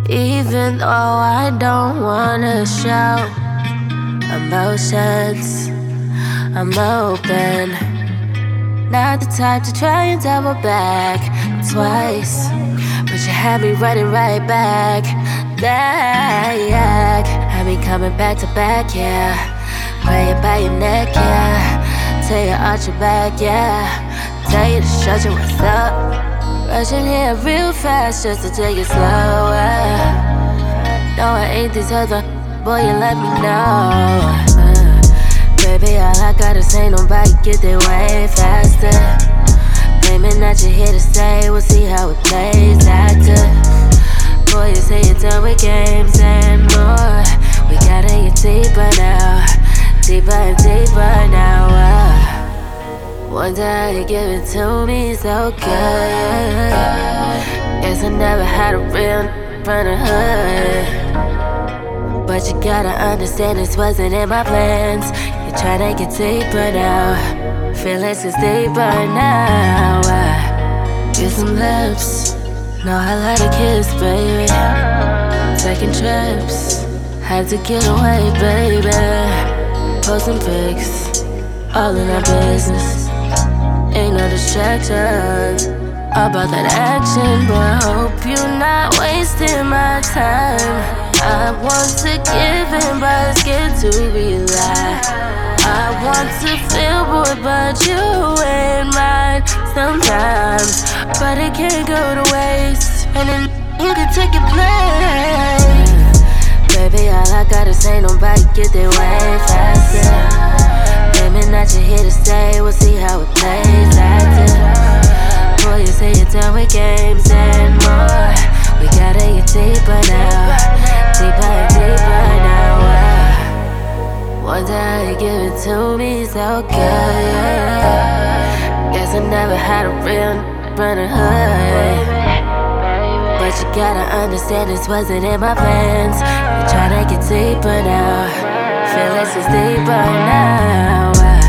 Even though I don't wanna show emotions, I'm open. Not the type to try and double back twice, but you had me running right back. Had me coming back to back, yeah. Play it by your neck, yeah. Tell you arch your back, yeah. Tell you to shut your what's up. Rushing here real fast just to take it slower. No, I ain't these other, boy, you let me know. Baby, all I gotta say, nobody get there way faster. Claiming that you're here to stay, we'll see how it plays after. Boy, you say you're done with games and more. We gotta get deeper now, deeper and deeper now. Wonder how you give it to me so good. Guess I never had a real front of hood. But you gotta understand this wasn't in my plans. You're trying to get deeper now. Feelings is deeper now. Get some lips. Know I like to kiss, baby. Taking trips. Had to get away, baby. Posting pics. All in our business. Ain't no distractions about that action, boy. I hope you're not wasting my time. I want to give in, but scared to rely. I want to feel, boy, but you ain't mine sometimes. But it can't go to waste, and then you can take your place. Baby, all I gotta say, nobody get there way faster. Claiming that you're here to stay, we'll see how it plays after. Boy, you say you're done with games and more. We gotta get deeper now, deeper and deeper now. Wonder how you give it to me so good. Guess I never had a real running hood. But you gotta understand this wasn't in my plans. You're trying to get deeper now. Feelings is deeper now.